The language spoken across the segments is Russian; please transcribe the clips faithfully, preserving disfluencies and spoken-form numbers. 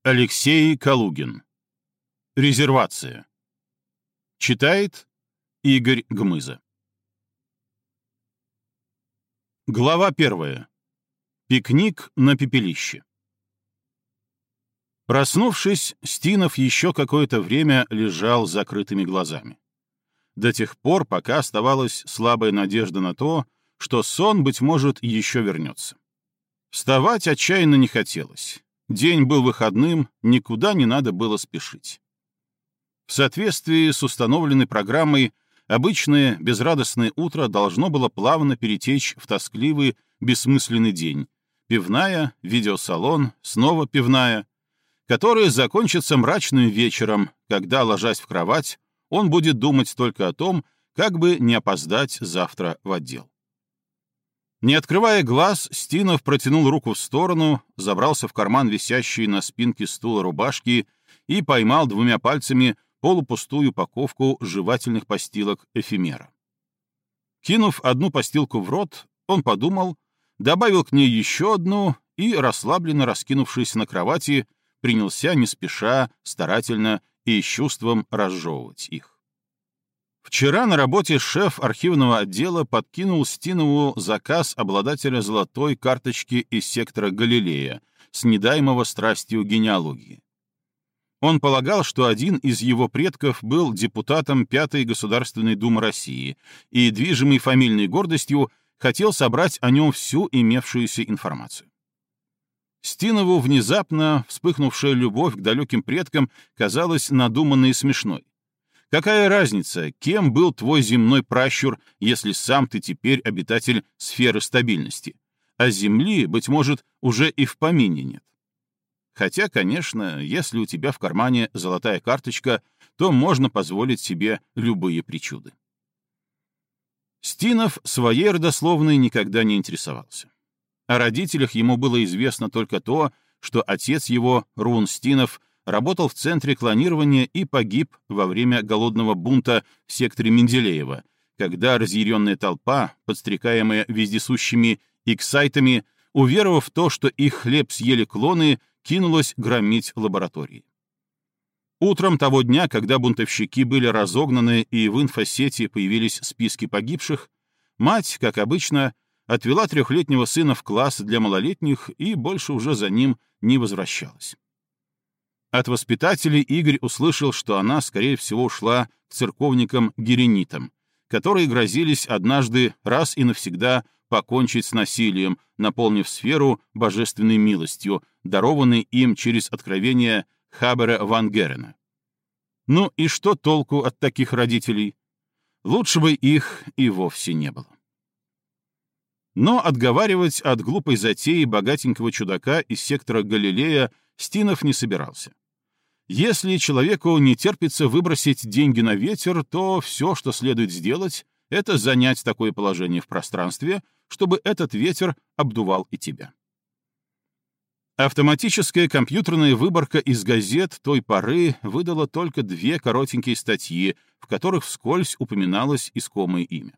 Алексей Калугин. Резервация. Читает Игорь Гмыза. Глава первая. Пикник на пепелище. Проснувшись, Стинов еще какое-то время лежал с закрытыми глазами. До тех пор, пока оставалась слабая надежда на то, что сон, быть может, еще вернется. Вставать отчаянно не хотелось. День был выходным, никуда не надо было спешить. В соответствии с установленной программой, обычное безрадостное утро должно было плавно перетечь в тоскливый, бессмысленный день. Пивная, видеосалон, снова пивная, которая закончится мрачным вечером, когда, ложась в кровать, он будет думать только о том, как бы не опоздать завтра в отдел. Не открывая глаз, Стинов протянул руку в сторону, забрался в карман висящей на спинке стула рубашки и поймал двумя пальцами полупустую упаковку жевательных постилок «Эфемера». Кинув одну постилку в рот, он подумал, добавил к ней еще одну и, расслабленно раскинувшись на кровати, принялся не спеша, старательно и с чувством разжевывать их. Вчера на работе шеф архивного отдела подкинул Стинову заказ обладателя золотой карточки из сектора Галилея, снедаемого страстью генеалогии. Он полагал, что один из его предков был депутатом Пятой Государственной Думы России и, движимый фамильной гордостью, хотел собрать о нем всю имевшуюся информацию. Стинову внезапно вспыхнувшая любовь к далеким предкам казалась надуманной и смешной. Какая разница, кем был твой земной пращур, если сам ты теперь обитатель сферы стабильности, а Земли, быть может, уже и в помине нет? Хотя, конечно, если у тебя в кармане золотая карточка, то можно позволить себе любые причуды. Стинов своей родословной никогда не интересовался. О родителях ему было известно только то, что отец его, Рун Стинов, работал в центре клонирования и погиб во время голодного бунта в секторе Менделеева, когда разъяренная толпа, подстрекаемая вездесущими иксайтами, уверовав в то, что их хлеб съели клоны, кинулась громить лаборатории. Утром того дня, когда бунтовщики были разогнаны и в инфосети появились списки погибших, мать, как обычно, отвела трехлетнего сына в класс для малолетних и больше уже за ним не возвращалась. От воспитателей Игорь услышал, что она, скорее всего, ушла к церковникам-геренитам, которые грозились однажды раз и навсегда покончить с насилием, наполнив сферу божественной милостью, дарованной им через откровение Хабера ван Герена. Ну и что толку от таких родителей? Лучше бы их и вовсе не было. Но отговаривать от глупой затеи богатенького чудака из сектора Галилея Стинов не собирался. Если человеку не терпится выбросить деньги на ветер, то все, что следует сделать, это занять такое положение в пространстве, чтобы этот ветер обдувал и тебя. Автоматическая компьютерная выборка из газет той поры выдала только две коротенькие статьи, в которых вскользь упоминалось искомое имя.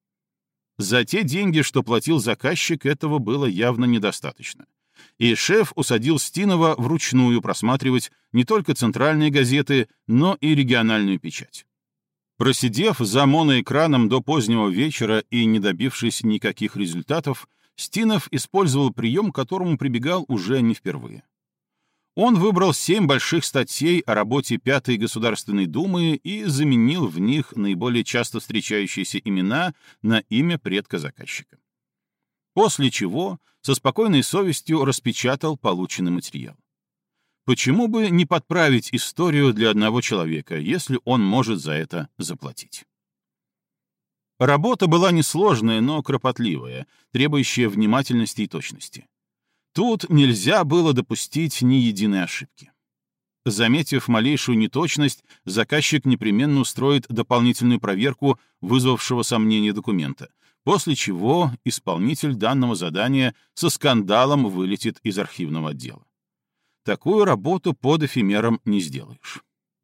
За те деньги, что платил заказчик, этого было явно недостаточно. И шеф усадил Стинова вручную просматривать не только центральные газеты, но и региональную печать. Просидев за моноэкраном до позднего вечера и не добившись никаких результатов, Стинов использовал прием, к которому прибегал уже не впервые. Он выбрал семь больших статей о работе Пятой Государственной Думы и заменил в них наиболее часто встречающиеся имена на имя предка заказчика. После чего со спокойной совестью распечатал полученный материал. Почему бы не подправить историю для одного человека, если он может за это заплатить? Работа была несложная, но кропотливая, требующая внимательности и точности. Тут нельзя было допустить ни единой ошибки. Заметив малейшую неточность, заказчик непременно устроит дополнительную проверку вызвавшего сомнения документа, после чего исполнитель данного задания со скандалом вылетит из архивного отдела. Такую работу под эфемером не сделаешь.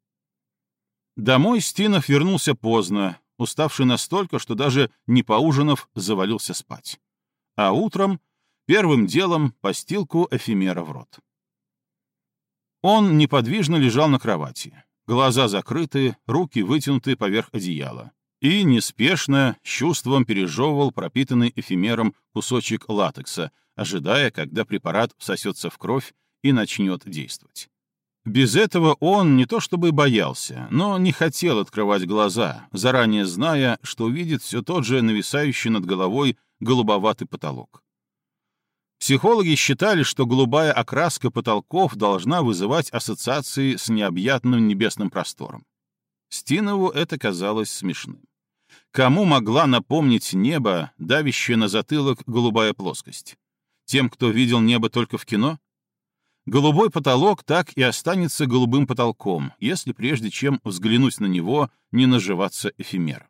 Домой Стинов вернулся поздно, уставший настолько, что даже не поужинав, завалился спать. А утром первым делом постилку эфемера в рот. Он неподвижно лежал на кровати, глаза закрыты, руки вытянуты поверх одеяла, и неспешно, с чувством пережевывал пропитанный эфемером кусочек латекса, ожидая, когда препарат всосется в кровь и начнет действовать. Без этого он не то чтобы боялся, но не хотел открывать глаза, заранее зная, что увидит все тот же нависающий над головой голубоватый потолок. Психологи считали, что голубая окраска потолков должна вызывать ассоциации с необъятным небесным простором. Стинову это казалось смешным. Кому могла напомнить небо, давящее на затылок голубая плоскость? Тем, кто видел небо только в кино? Голубой потолок так и останется голубым потолком, если прежде чем взглянуть на него, не наживаться эфемером.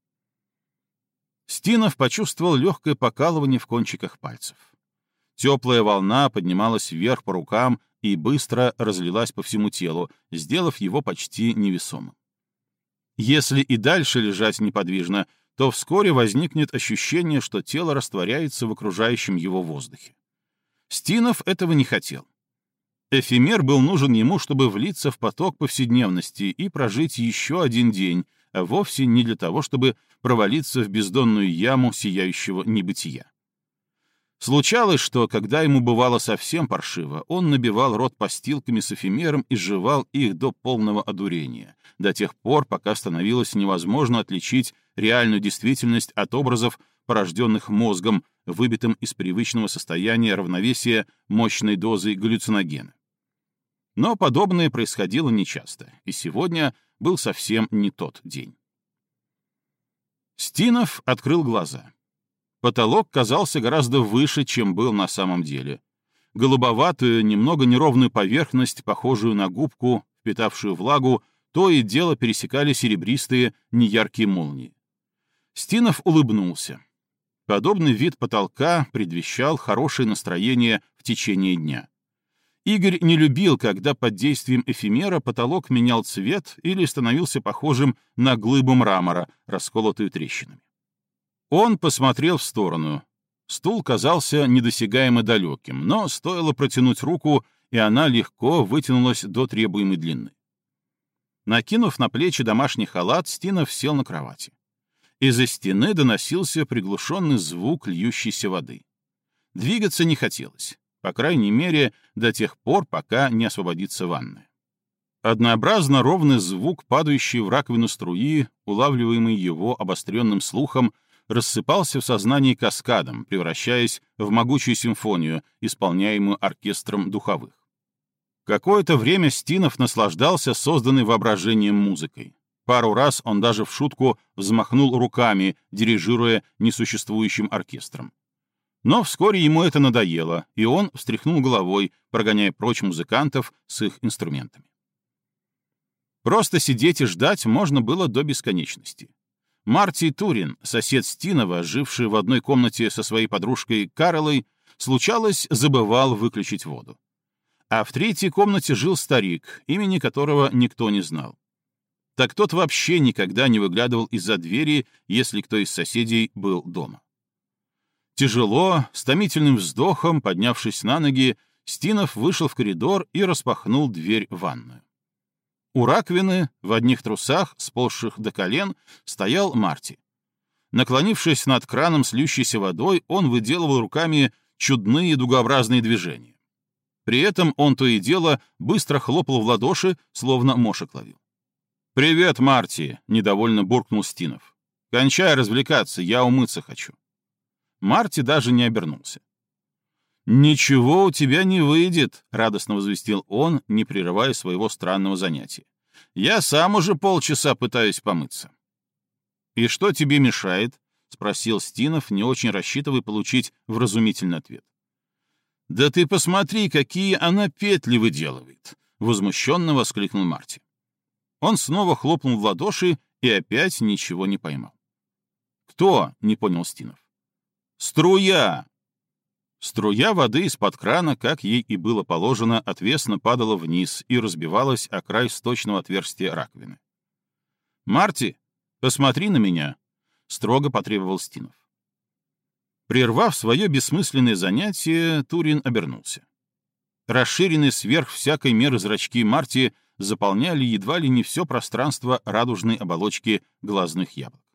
Стинов почувствовал легкое покалывание в кончиках пальцев. Теплая волна поднималась вверх по рукам и быстро разлилась по всему телу, сделав его почти невесомым. Если и дальше лежать неподвижно, то вскоре возникнет ощущение, что тело растворяется в окружающем его воздухе. Стинов этого не хотел. Эфемер был нужен ему, чтобы влиться в поток повседневности и прожить еще один день, а вовсе не для того, чтобы провалиться в бездонную яму сияющего небытия. Случалось, что, когда ему бывало совсем паршиво, он набивал рот постилками с эфемером и жевал их до полного одурения, до тех пор, пока становилось невозможно отличить реальную действительность от образов, порожденных мозгом, выбитым из привычного состояния равновесия мощной дозой галлюциногена. Но подобное происходило нечасто, и сегодня был совсем не тот день. Стинов открыл глаза. Потолок казался гораздо выше, чем был на самом деле. Голубоватую, немного неровную поверхность, похожую на губку, впитавшую влагу, то и дело пересекали серебристые, неяркие молнии. Стинов улыбнулся. Подобный вид потолка предвещал хорошее настроение в течение дня. Игорь не любил, когда под действием эфемера потолок менял цвет или становился похожим на глыбу мрамора, расколотую трещинами. Он посмотрел в сторону. Стул казался недосягаемо далеким, но стоило протянуть руку, и она легко вытянулась до требуемой длины. Накинув на плечи домашний халат, Стинов сел на кровати. Из-за стены доносился приглушенный звук льющейся воды. Двигаться не хотелось, по крайней мере, до тех пор, пока не освободится ванная. Однообразно ровный звук, падающий в раковину струи, улавливаемый его обостренным слухом, рассыпался в сознании каскадом, превращаясь в могучую симфонию, исполняемую оркестром духовых. Какое-то время Стинов наслаждался созданной воображением музыкой. Пару раз он даже в шутку взмахнул руками, дирижируя несуществующим оркестром. Но вскоре ему это надоело, и он встряхнул головой, прогоняя прочь музыкантов с их инструментами. Просто сидеть и ждать можно было до бесконечности. Мартий Турин, сосед Стинова, живший в одной комнате со своей подружкой Каролой, случалось, забывал выключить воду. А в третьей комнате жил старик, имени которого никто не знал. Так тот вообще никогда не выглядывал из-за двери, если кто из соседей был дома. Тяжело, с томительным вздохом, поднявшись на ноги, Стинов вышел в коридор и распахнул дверь в ванную. У раковины, в одних трусах, сползших до колен, стоял Марти. Наклонившись над краном с льющейся водой, он выделывал руками чудные дугообразные движения. При этом он то и дело быстро хлопал в ладоши, словно мошек ловил. «Привет, Марти!» — недовольно буркнул Стинов. «Кончай развлекаться, я умыться хочу». Марти даже не обернулся. «Ничего у тебя не выйдет», — радостно возвестил он, не прерывая своего странного занятия. «Я сам уже полчаса пытаюсь помыться». «И что тебе мешает?» — спросил Стинов, не очень рассчитывая получить вразумительный ответ. «Да ты посмотри, какие она петли выделывает!» — возмущенно воскликнул Марти. Он снова хлопнул в ладоши и опять ничего не поймал. «Кто?» — не понял Стинов. «Струя!» Струя воды из-под крана, как ей и было положено, отвесно падала вниз и разбивалась о край сточного отверстия раковины. «Марти, посмотри на меня!» — строго потребовал Стинов. Прервав свое бессмысленное занятие, Турин обернулся. Расширенные сверх всякой меры зрачки Марти заполняли едва ли не все пространство радужной оболочки глазных яблок.